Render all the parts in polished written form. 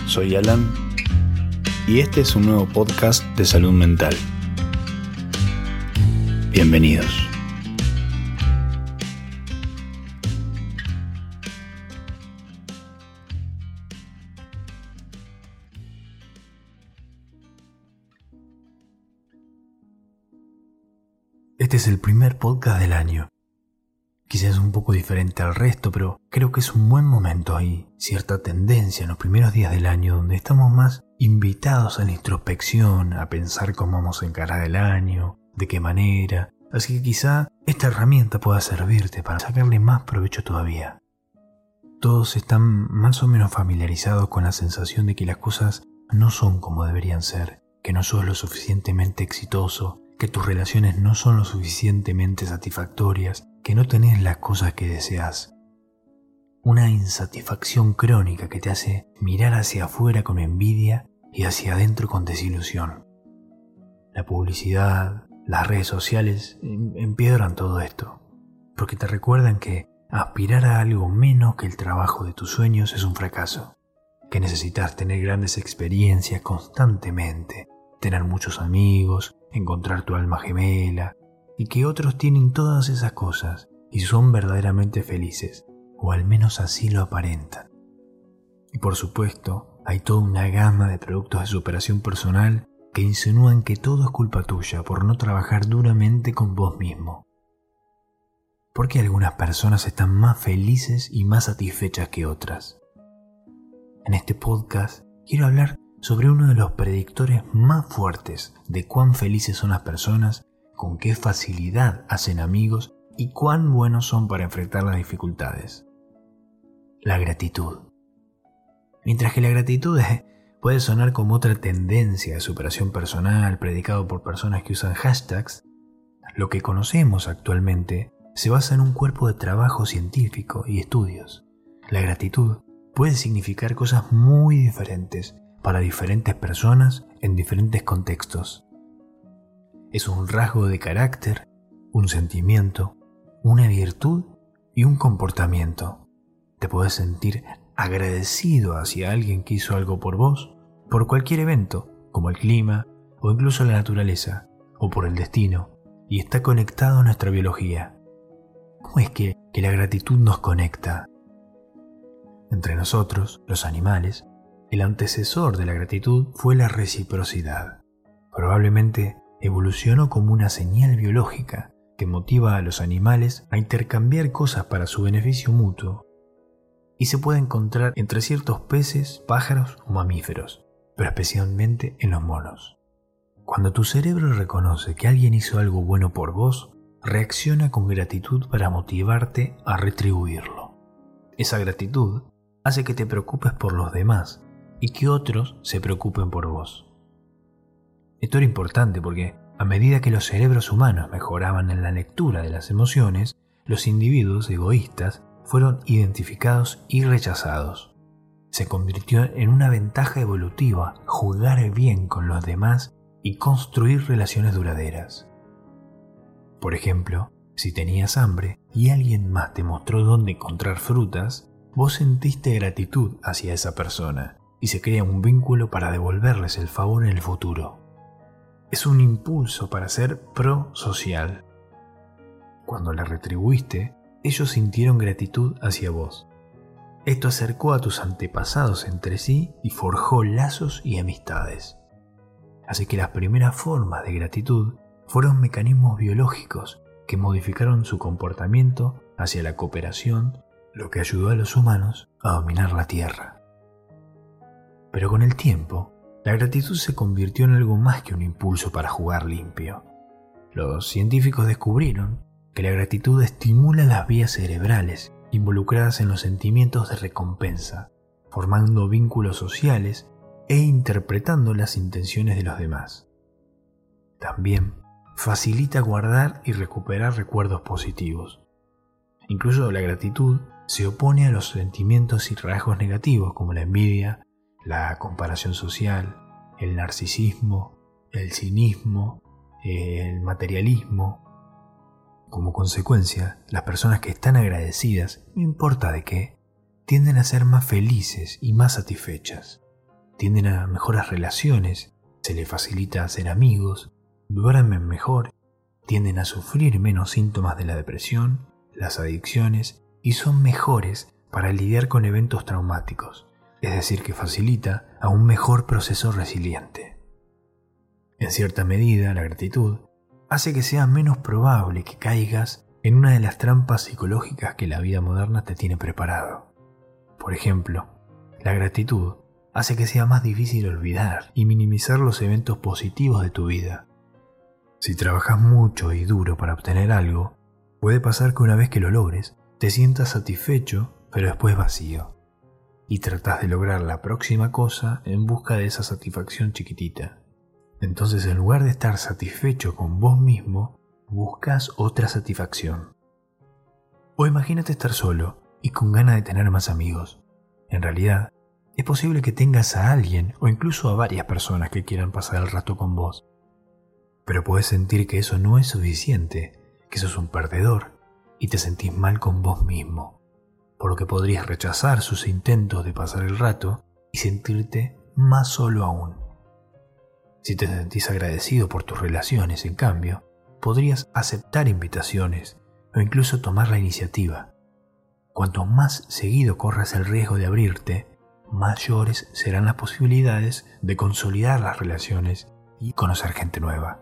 Soy Alan y este es un nuevo podcast de salud mental. Bienvenidos. Este es el primer podcast del año. Quizás un poco diferente al resto, pero creo que es un buen momento. Hay cierta tendencia en los primeros días del año donde estamos más invitados a la introspección, a pensar cómo vamos a encarar el año, de qué manera. Así que quizá esta herramienta pueda servirte para sacarle más provecho todavía. Todos están más o menos familiarizados con la sensación de que las cosas no son como deberían ser, que no sos lo suficientemente exitoso, que tus relaciones no son lo suficientemente satisfactorias, que no tenés las cosas que deseas. Una insatisfacción crónica que te hace mirar hacia afuera con envidia y hacia adentro con desilusión. La publicidad, las redes sociales empeoran todo esto, porque te recuerdan que aspirar a algo menos que el trabajo de tus sueños es un fracaso, que necesitas tener grandes experiencias constantemente, tener muchos amigos, encontrar tu alma gemela, y que otros tienen todas esas cosas y son verdaderamente felices, o al menos así lo aparentan. Y por supuesto, hay toda una gama de productos de superación personal que insinúan que todo es culpa tuya por no trabajar duramente con vos mismo. ¿Por qué algunas personas están más felices y más satisfechas que otras? En este podcast quiero hablar sobre uno de los predictores más fuertes de cuán felices son las personas, con qué facilidad hacen amigos y cuán buenos son para enfrentar las dificultades. La gratitud. Mientras que la gratitud puede sonar como otra tendencia de superación personal predicado por personas que usan hashtags, lo que conocemos actualmente se basa en un cuerpo de trabajo científico y estudios. La gratitud puede significar cosas muy diferentes para diferentes personas en diferentes contextos. Es un rasgo de carácter, un sentimiento, una virtud y un comportamiento. Te puedes sentir agradecido hacia alguien que hizo algo por vos, por cualquier evento, como el clima o incluso la naturaleza, o por el destino, y está conectado a nuestra biología. ¿Cómo es que la gratitud nos conecta? Entre nosotros, los animales, el antecesor de la gratitud fue la reciprocidad. Probablemente evolucionó como una señal biológica que motiva a los animales a intercambiar cosas para su beneficio mutuo. Y se puede encontrar entre ciertos peces, pájaros o mamíferos, pero especialmente en los monos. Cuando tu cerebro reconoce que alguien hizo algo bueno por vos, reacciona con gratitud para motivarte a retribuirlo. Esa gratitud hace que te preocupes por los demás y que otros se preocupen por vos. Esto era importante porque a medida que los cerebros humanos mejoraban en la lectura de las emociones, los individuos egoístas fueron identificados y rechazados. Se convirtió en una ventaja evolutiva jugar bien con los demás y construir relaciones duraderas. Por ejemplo, si tenías hambre y alguien más te mostró dónde encontrar frutas, vos sentiste gratitud hacia esa persona y se crea un vínculo para devolverles el favor en el futuro. Es un impulso para ser prosocial. Cuando la retribuiste, ellos sintieron gratitud hacia vos. Esto acercó a tus antepasados entre sí y forjó lazos y amistades. Así que las primeras formas de gratitud fueron mecanismos biológicos que modificaron su comportamiento hacia la cooperación, lo que ayudó a los humanos a dominar la Tierra. Pero con el tiempo, la gratitud se convirtió en algo más que un impulso para jugar limpio. Los científicos descubrieron que la gratitud estimula las vías cerebrales involucradas en los sentimientos de recompensa, formando vínculos sociales e interpretando las intenciones de los demás. También facilita guardar y recuperar recuerdos positivos. Incluso la gratitud se opone a los sentimientos y rasgos negativos como la envidia, la comparación social, el narcisismo, el cinismo, el materialismo. Como consecuencia, las personas que están agradecidas, no importa de qué, tienden a ser más felices y más satisfechas. tienden a mejores relaciones, se les facilita hacer amigos, duermen mejor, tienden a sufrir menos síntomas de la depresión, las adicciones y son mejores para lidiar con eventos traumáticos, es decir, que facilita a un mejor proceso resiliente. En cierta medida, la gratitud hace que sea menos probable que caigas en una de las trampas psicológicas que la vida moderna te tiene preparado. Por ejemplo, la gratitud hace que sea más difícil olvidar y minimizar los eventos positivos de tu vida. Si trabajas mucho y duro para obtener algo, puede pasar que una vez que lo logres, te sientas satisfecho, pero después vacío, y tratás de lograr la próxima cosa en busca de esa satisfacción chiquitita. Entonces, en lugar de estar satisfecho con vos mismo, buscas otra satisfacción. O imagínate estar solo y con ganas de tener más amigos. En realidad, es posible que tengas a alguien o incluso a varias personas que quieran pasar el rato con vos. Pero puedes sentir que eso no es suficiente, que sos un perdedor y te sentís mal con vos mismo, por lo que podrías rechazar sus intentos de pasar el rato y sentirte más solo aún. Si te sentís agradecido por tus relaciones, en cambio, podrías aceptar invitaciones o incluso tomar la iniciativa. Cuanto más seguido corras el riesgo de abrirte, mayores serán las posibilidades de consolidar las relaciones y conocer gente nueva.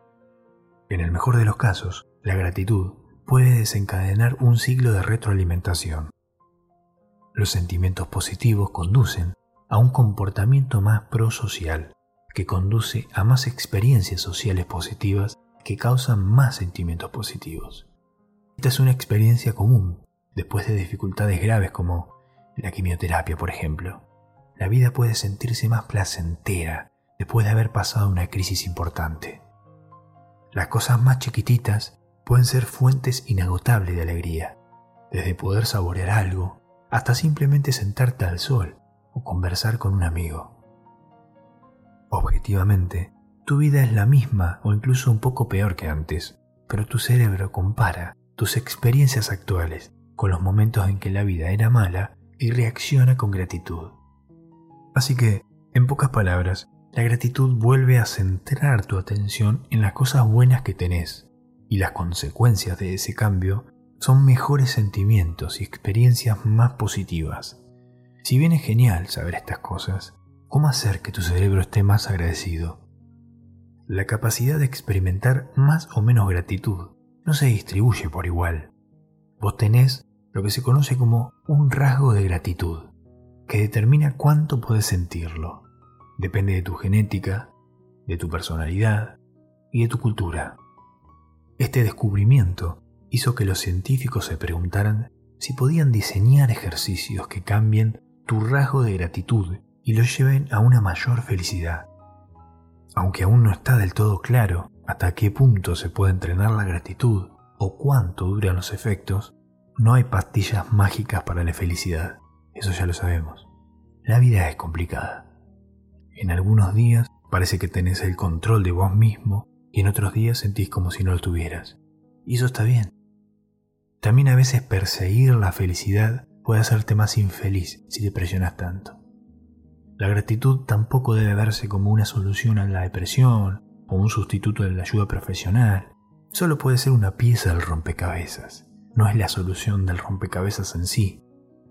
En el mejor de los casos, la gratitud puede desencadenar un ciclo de retroalimentación. Los sentimientos positivos conducen a un comportamiento más prosocial, que conduce a más experiencias sociales positivas que causan más sentimientos positivos. Esta es una experiencia común después de dificultades graves como la quimioterapia, por ejemplo. La vida puede sentirse más placentera después de haber pasado una crisis importante. Las cosas más chiquititas pueden ser fuentes inagotables de alegría, desde poder saborear algo hasta simplemente sentarte al sol o conversar con un amigo. Objetivamente, tu vida es la misma o incluso un poco peor que antes, pero tu cerebro compara tus experiencias actuales con los momentos en que la vida era mala y reacciona con gratitud. Así que, en pocas palabras, la gratitud vuelve a centrar tu atención en las cosas buenas que tenés, y las consecuencias de ese cambio son mejores sentimientos y experiencias más positivas. Si bien es genial saber estas cosas, ¿cómo hacer que tu cerebro esté más agradecido? La capacidad de experimentar más o menos gratitud no se distribuye por igual. Vos tenés lo que se conoce como un rasgo de gratitud, que determina cuánto podés sentirlo. Depende de tu genética, de tu personalidad y de tu cultura. Este descubrimiento hizo que los científicos se preguntaran si podían diseñar ejercicios que cambien tu rasgo de gratitud y lo lleven a una mayor felicidad. Aunque aún no está del todo claro hasta qué punto se puede entrenar la gratitud o cuánto duran los efectos, no hay pastillas mágicas para la felicidad, eso ya lo sabemos. La vida es complicada. En algunos días parece que tenés el control de vos mismo y en otros días sentís como si no lo tuvieras. Y eso está bien. También a veces perseguir la felicidad puede hacerte más infeliz si te presionas tanto. La gratitud tampoco debe verse como una solución a la depresión o un sustituto de la ayuda profesional. Solo puede ser una pieza del rompecabezas. No es la solución del rompecabezas en sí.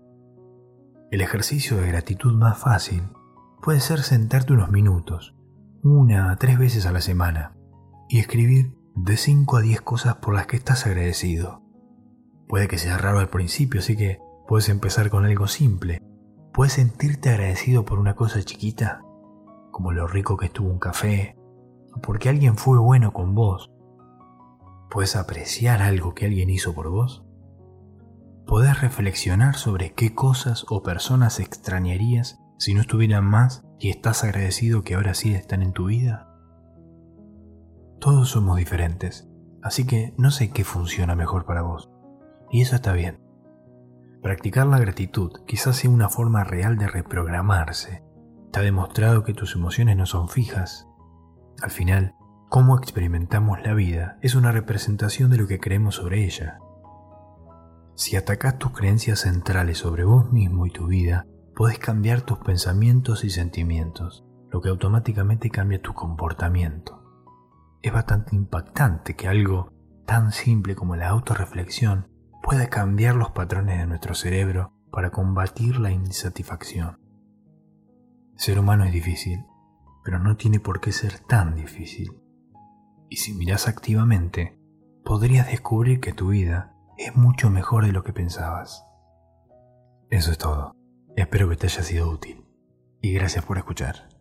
El ejercicio de gratitud más fácil puede ser sentarte unos minutos, 1 a 3 veces a la semana, y escribir de 5 a 10 cosas por las que estás agradecido. Puede que sea raro al principio, así que puedes empezar con algo simple. Puedes sentirte agradecido por una cosa chiquita, como lo rico que estuvo un café, o porque alguien fue bueno con vos. Puedes apreciar algo que alguien hizo por vos. Podés reflexionar sobre qué cosas o personas extrañarías si no estuvieran más y estás agradecido que ahora sí están en tu vida. Todos somos diferentes, así que no sé qué funciona mejor para vos. Y eso está bien. Practicar la gratitud quizás sea una forma real de reprogramarse. Está demostrado que tus emociones no son fijas. Al final, cómo experimentamos la vida es una representación de lo que creemos sobre ella. Si atacás tus creencias centrales sobre vos mismo y tu vida, podés cambiar tus pensamientos y sentimientos, lo que automáticamente cambia tu comportamiento. Es bastante impactante que algo tan simple como la autorreflexión pueda cambiar los patrones de nuestro cerebro para combatir la insatisfacción. Ser humano es difícil, pero no tiene por qué ser tan difícil. Y si miras activamente, podrías descubrir que tu vida es mucho mejor de lo que pensabas. Eso es todo. Espero que te haya sido útil. Y gracias por escuchar.